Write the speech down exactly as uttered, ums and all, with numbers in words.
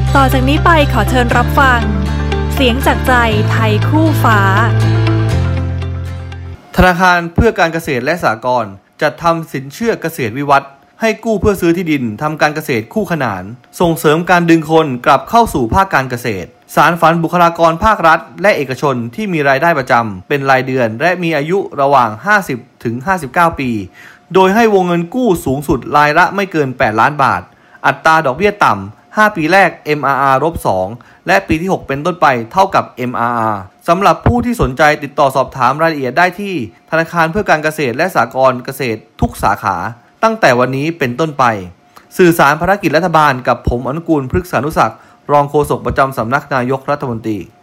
ต่อจากนี้ไปขอเชิญรับฟังเสียงจากใจไทยคู่ฟ้าธนาคารเพื่อการเกษตรและสหกรณ์จัดทำสินเชื่อเกษตรวิวัฒน์ให้กู้เพื่อซื้อที่ดินทำการเกษตรคู่ขนานส่งเสริมการดึงคนกลับเข้าสู่ภาคการเกษตรสานฝันบุคลากรภาครัฐและเอกชนที่มีรายได้ประจำเป็นรายเดือนและมีอายุระหว่างห้าสิบถึงห้าสิบเก้าปีโดยให้วงเงินกู้สูงสุดรายละไม่เกินแปดล้านบาทอัตราดอกเบี้ยต่ำห้าปีแรก เอ็ม อาร์ อาร์ ลบสอง และปีที่หกเป็นต้นไปเท่ากับ เอ็ม อาร์ อาร์ สำหรับผู้ที่สนใจติดต่อสอบถามรายละเอียดได้ที่ธนาคารเพื่อการเกษตรและสหกรณ์เกษตรทุกสาขาตั้งแต่วันนี้เป็นต้นไปสื่อสารภารกิจรัฐบาลกับผมอนุกูลพฤกษานุศักดิ์รองโฆษกประจำสำนักนายกรัฐมนตรี